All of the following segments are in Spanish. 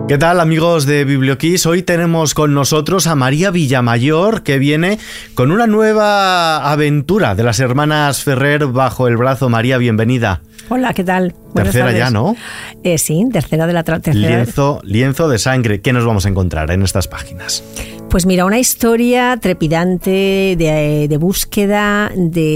¿Qué tal, amigos de Biblioquiz? Hoy tenemos con nosotros a María Villamayor, que viene con una nueva aventura de las hermanas Ferrer bajo el brazo. María, bienvenida. Hola, ¿qué tal? Tercera ya, ¿no? Sí, tercera de la tercera. Lienzo de sangre. ¿Qué nos vamos a encontrar en estas páginas? Pues mira, una historia trepidante de búsqueda,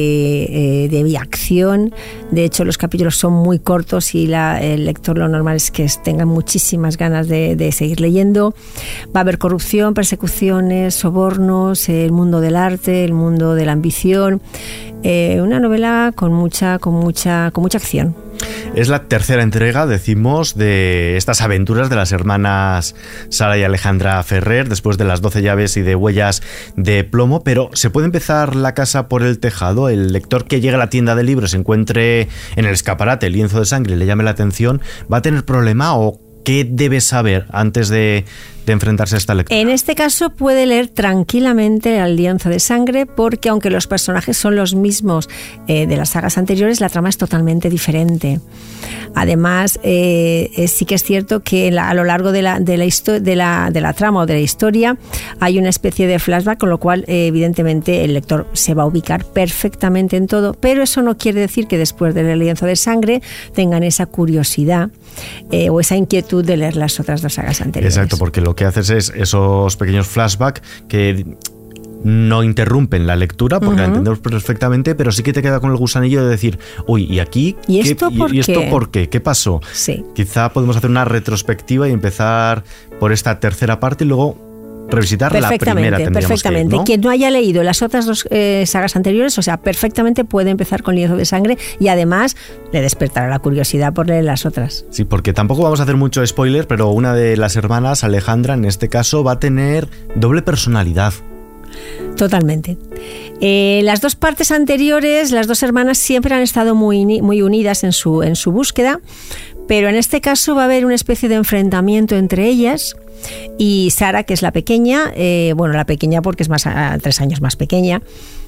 de acción. De hecho, los capítulos son muy cortos y el lector lo normal es que tenga muchísimas ganas de seguir leyendo. Va a haber corrupción, persecuciones, sobornos, el mundo del arte, el mundo de la ambición. Una novela con mucha acción. Es la tercera entrega, decimos, de estas aventuras de las hermanas Sara y Alejandra Ferrer, después de las 12 llaves y de Huellas de plomo. Pero ¿se puede empezar la casa por el tejado? El lector que llegue a la tienda de libros, se encuentre en el escaparate el lienzo de sangre y le llame la atención, ¿va a tener problema o qué debe saber antes de enfrentarse a esta lectura? En este caso puede leer tranquilamente el lienzo de sangre, porque aunque los personajes son los mismos de las sagas anteriores, la trama es totalmente diferente. Además, sí que es cierto que a lo largo de la trama o de la historia hay una especie de flashback, con lo cual evidentemente el lector se va a ubicar perfectamente en todo, pero eso no quiere decir que después de leer el lienzo de sangre tengan esa curiosidad o esa inquietud de leer las otras dos sagas anteriores. Exacto, porque lo que haces es esos pequeños flashbacks que no interrumpen la lectura, porque la entendemos perfectamente, pero sí que te queda con el gusanillo de decir, uy, ¿y aquí? ¿Y esto por qué? ¿Qué pasó? Sí. Quizá podemos hacer una retrospectiva y empezar por esta tercera parte y luego revisitar la primera. Perfectamente. Quien no haya leído las otras dos sagas anteriores, o sea, perfectamente puede empezar con Lienzo de sangre y además le despertará la curiosidad por leer las otras. Sí, porque tampoco vamos a hacer mucho spoiler, pero una de las hermanas, Alejandra, en este caso, va a tener doble personalidad. Totalmente. Las dos partes anteriores, las dos hermanas siempre han estado muy unidas en su búsqueda, pero en este caso va a haber una especie de enfrentamiento entre ellas. Y Sara, que es la pequeña, la pequeña porque es 3 años más pequeña,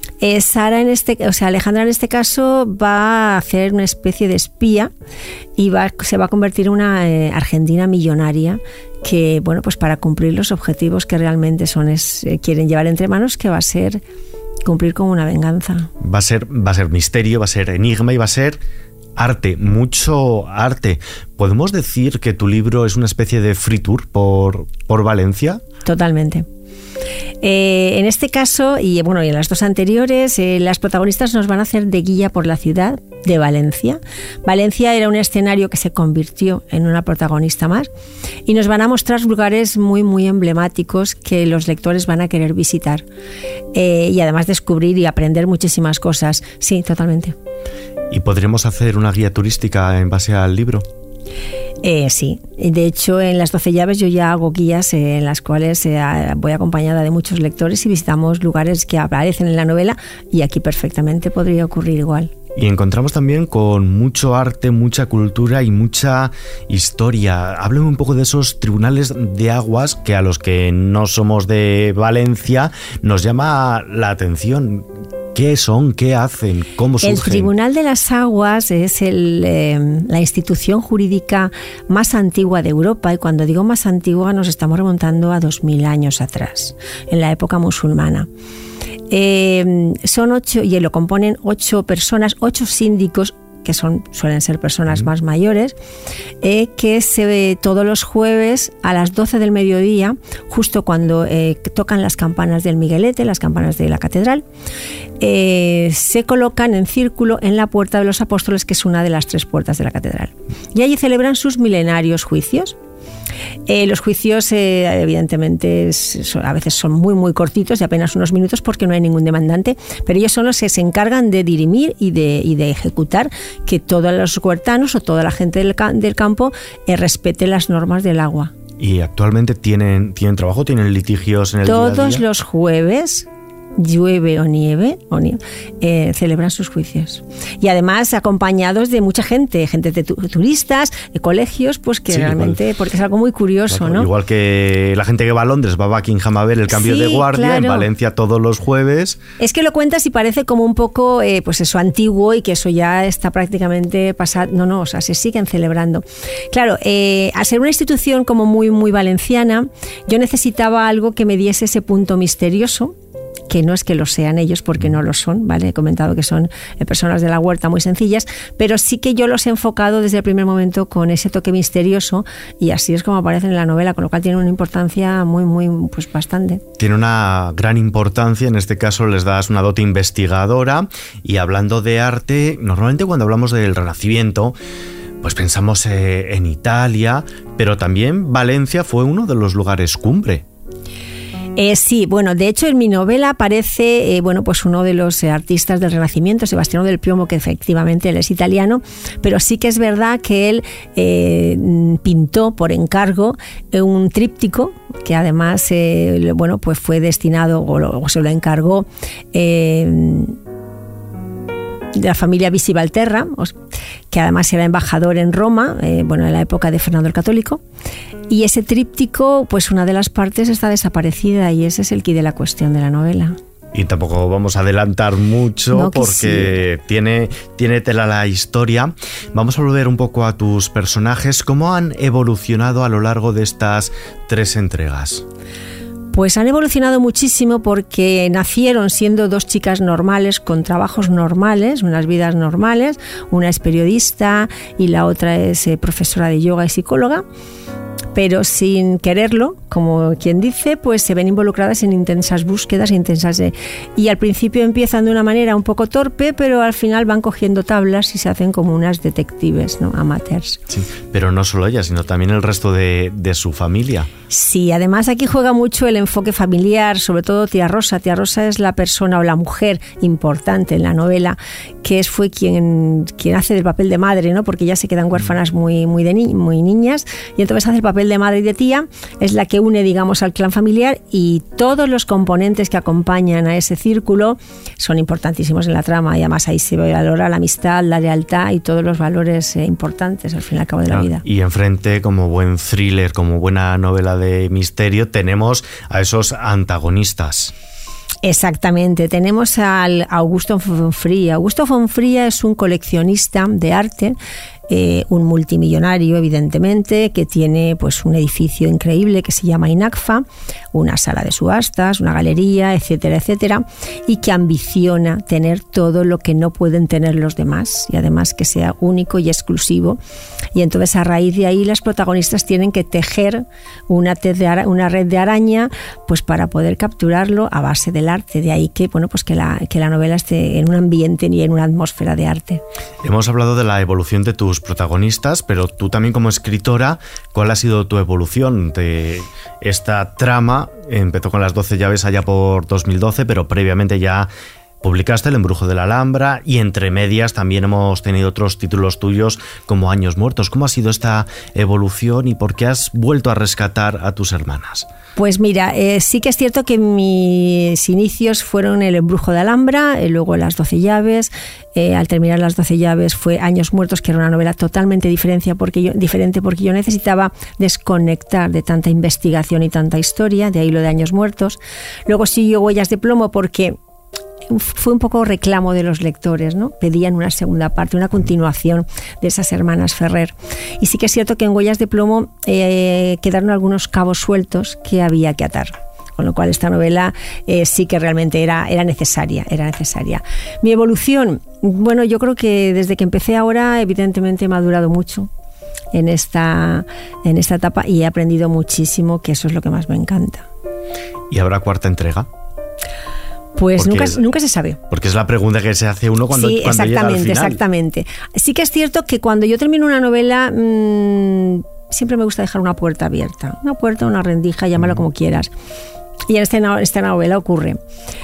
Alejandra en este caso va a hacer una especie de espía y se va a convertir en una argentina millonaria que, pues para cumplir los objetivos que realmente quieren llevar entre manos, que va a ser cumplir con una venganza. Va a ser misterio, va a ser enigma y va a ser arte, mucho arte. ¿Podemos decir que tu libro es una especie de free tour por Valencia? Totalmente. En este caso, y en las dos anteriores, las protagonistas nos van a hacer de guía por la ciudad de Valencia. Valencia era un escenario que se convirtió en una protagonista más y nos van a mostrar lugares muy, muy emblemáticos que los lectores van a querer visitar y además descubrir y aprender muchísimas cosas. Sí, totalmente. ¿Y podremos hacer una guía turística en base al libro? Sí, de hecho en las 12 llaves yo ya hago guías en las cuales voy acompañada de muchos lectores y visitamos lugares que aparecen en la novela, y aquí perfectamente podría ocurrir igual. Y encontramos también con mucho arte, mucha cultura y mucha historia. Háblame un poco de esos tribunales de aguas que a los que no somos de Valencia nos llama la atención. ¿Qué son? ¿Qué hacen? ¿Cómo surgen? El Tribunal de las Aguas es la institución jurídica más antigua de Europa, y cuando digo más antigua nos estamos remontando a 2000 años atrás, en la época musulmana. Son 8, y lo componen 8 personas, 8 síndicos, que suelen ser personas más mayores, que se ve todos los jueves a las 12 del mediodía, justo cuando tocan las campanas del Miguelete, las campanas de la catedral, se colocan en círculo en la Puerta de los Apóstoles, que es una de las 3 puertas de la catedral. Y allí celebran sus milenarios juicios. Los juicios evidentemente a veces son muy muy cortitos, de apenas unos minutos, porque no hay ningún demandante, pero ellos son los que se encargan de dirimir y de ejecutar que todos los huertanos o toda la gente del campo respete las normas del agua. ¿Y actualmente tienen trabajo, tienen litigios en el día a día? Todos los jueves llueve o nieve, celebran sus juicios. Y además acompañados de mucha gente de turistas, de colegios, pues que sí, realmente, igual, porque es algo muy curioso, ¿no? Igual que la gente que va a Londres va a Buckingham a ver el cambio de guardia, claro. En Valencia todos los jueves. Es que lo cuentas y parece como un poco, pues eso, antiguo y que eso ya está prácticamente pasado. No, o sea, se siguen celebrando. Claro, al ser una institución como muy, muy valenciana, yo necesitaba algo que me diese ese punto misterioso, que no es que lo sean ellos, porque no lo son, ¿vale? He comentado que son personas de la huerta muy sencillas, pero sí que yo los he enfocado desde el primer momento con ese toque misterioso, y así es como aparecen en la novela, con lo cual tiene una importancia muy, muy, pues bastante. Tiene una gran importancia, en este caso les das una dote investigadora, y hablando de arte, normalmente cuando hablamos del Renacimiento, pues pensamos en Italia, pero también Valencia fue uno de los lugares cumbre. Sí, bueno, de hecho en mi novela aparece pues uno de los artistas del Renacimiento, Sebastiano del Piomo, que efectivamente él es italiano, pero sí que es verdad que él pintó por encargo un tríptico que además pues fue destinado o se lo encargó de la familia Bisi Valterra, que además era embajador en Roma, en la época de Fernando el Católico. Y ese tríptico, pues una de las partes está desaparecida, y ese es el quid de la cuestión de la novela. Y tampoco vamos a adelantar mucho, no, porque sí, tiene tela la historia. Vamos a volver un poco a tus personajes. ¿Cómo han evolucionado a lo largo de estas 3 entregas? Pues han evolucionado muchísimo porque nacieron siendo 2 chicas normales con trabajos normales, unas vidas normales. Una es periodista y la otra es profesora de yoga y psicóloga. Pero sin quererlo, como quien dice, pues se ven involucradas en intensas búsquedas, y al principio empiezan de una manera un poco torpe, pero al final van cogiendo tablas y se hacen como unas detectives, ¿no? Amateurs. Sí, pero no solo ella, sino también el resto de su familia. Sí, además aquí juega mucho el enfoque familiar, sobre todo Tía Rosa. Tía Rosa es la persona o la mujer importante en la novela, que fue quien hace del papel de madre, ¿no? Porque ya se quedan huérfanas muy niñas, y entonces hace el papel de madre y de tía, es la que une, digamos, al clan familiar, y todos los componentes que acompañan a ese círculo son importantísimos en la trama, y además ahí se valora la amistad, la lealtad y todos los valores importantes al fin y al cabo de la vida. Y enfrente, como buen thriller, como buena novela de misterio, tenemos a esos antagonistas. Exactamente, tenemos al Augusto Fonfría. Augusto Fonfría es un coleccionista de arte, un multimillonario evidentemente, que tiene pues un edificio increíble que se llama INACFA, una sala de subastas, una galería, etcétera, etcétera, y que ambiciona tener todo lo que no pueden tener los demás, y además que sea único y exclusivo. Y entonces a raíz de ahí las protagonistas tienen que tejer una red de araña, pues para poder capturarlo a base del arte. De ahí que que la novela esté en un ambiente y en una atmósfera de arte. Hemos hablado de la evolución de tus protagonistas, pero tú también como escritora, ¿cuál ha sido tu evolución de esta trama? Empezó con las 12 llaves allá por 2012, pero previamente ya publicaste El embrujo de la Alhambra, y entre medias también hemos tenido otros títulos tuyos como Años muertos. ¿Cómo ha sido esta evolución y por qué has vuelto a rescatar a tus hermanas? Pues mira, sí que es cierto que mis inicios fueron El embrujo de Alhambra, luego Las 12 llaves. Al terminar Las 12 llaves fue Años muertos, que era una novela totalmente diferente porque yo necesitaba desconectar de tanta investigación y tanta historia, de ahí lo de Años muertos. Luego siguió Huellas de plomo porque fue un poco reclamo de los lectores, ¿no? Pedían una segunda parte, una continuación de esas hermanas Ferrer. Y sí que es cierto que en Huellas de plomo quedaron algunos cabos sueltos que había que atar. Con lo cual esta novela sí que realmente era necesaria. Mi evolución, bueno, yo creo que desde que empecé ahora, evidentemente he madurado mucho en esta etapa y he aprendido muchísimo, que eso es lo que más me encanta. ¿Y habrá cuarta entrega? Pues nunca se sabe. Porque es la pregunta que se hace uno cuando llega al final. Exactamente. Sí que es cierto que cuando yo termino una novela, siempre me gusta dejar una puerta abierta. Una puerta, una rendija, llámalo como quieras. Y en esta novela ocurre.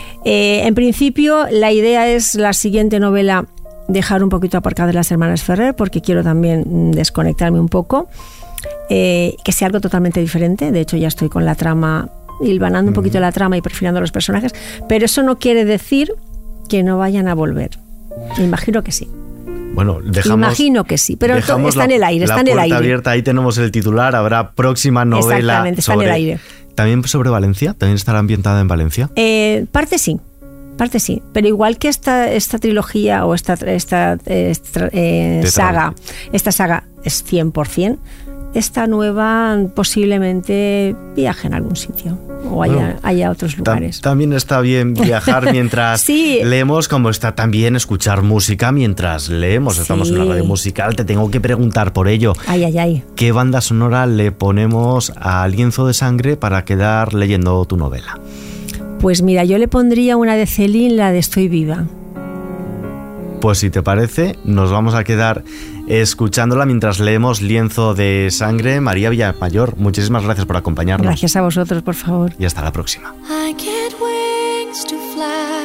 En principio, la idea es la siguiente novela dejar un poquito aparcadas Las hermanas Ferrer, porque quiero también desconectarme un poco. Que sea algo totalmente diferente. De hecho, ya estoy con la trama hilvanando un poquito la trama y perfilando los personajes, pero eso no quiere decir que no vayan a volver. Me imagino que sí. Bueno, imagino que sí, pero está en el aire, está en el aire. Abierta, ahí tenemos el titular, habrá próxima novela. Exactamente, está en el aire. ¿También sobre Valencia? ¿También estará ambientada en Valencia? Parte sí, pero igual que esta trilogía o esta saga es 100%, esta nueva posiblemente viaje en algún sitio o haya otros lugares. También está bien viajar mientras leemos, como está también escuchar música mientras leemos. Estamos en una radio musical, te tengo que preguntar por ello. Ay. ¿Qué banda sonora le ponemos a Lienzo de Sangre para quedar leyendo tu novela? Pues mira, yo le pondría una de Celine, la de Estoy viva. Pues si te parece, nos vamos a quedar escuchándola mientras leemos Lienzo de Sangre. María Villamayor, muchísimas gracias por acompañarnos. Gracias a vosotros, por favor. Y hasta la próxima. I get wings to fly.